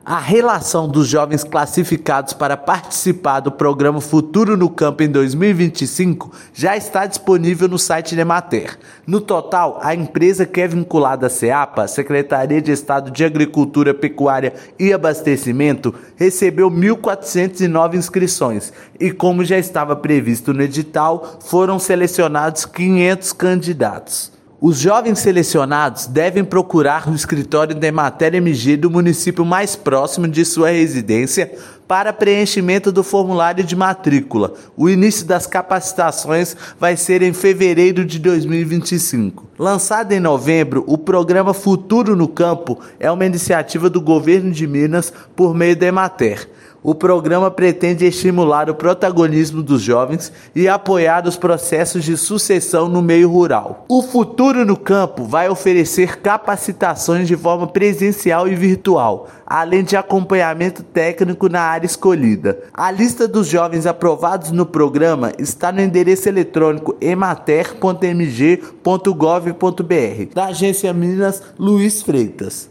A relação dos jovens classificados para participar do programa Futuro no Campo em 2025 já está disponível no site da Emater. No total, a empresa que é vinculada à SEAPA, Secretaria de Estado de Agricultura, Pecuária e Abastecimento, recebeu 1.409 inscrições e, como já estava previsto no edital, foram selecionados 500 candidatos. Os jovens selecionados devem procurar o escritório da Emater MG do município mais próximo de sua residência para preenchimento do formulário de matrícula. O início das capacitações vai ser em fevereiro de 2025. Lançado em novembro, o programa Futuro no Campo é uma iniciativa do governo de Minas por meio da Emater. O programa pretende estimular o protagonismo dos jovens e apoiar os processos de sucessão no meio rural. O Futuro no Campo vai oferecer capacitações de forma presencial e virtual, além de acompanhamento técnico na área escolhida. A lista dos jovens aprovados no programa está no endereço eletrônico emater.mg.gov.br, da Agência Minas Luiz Freitas.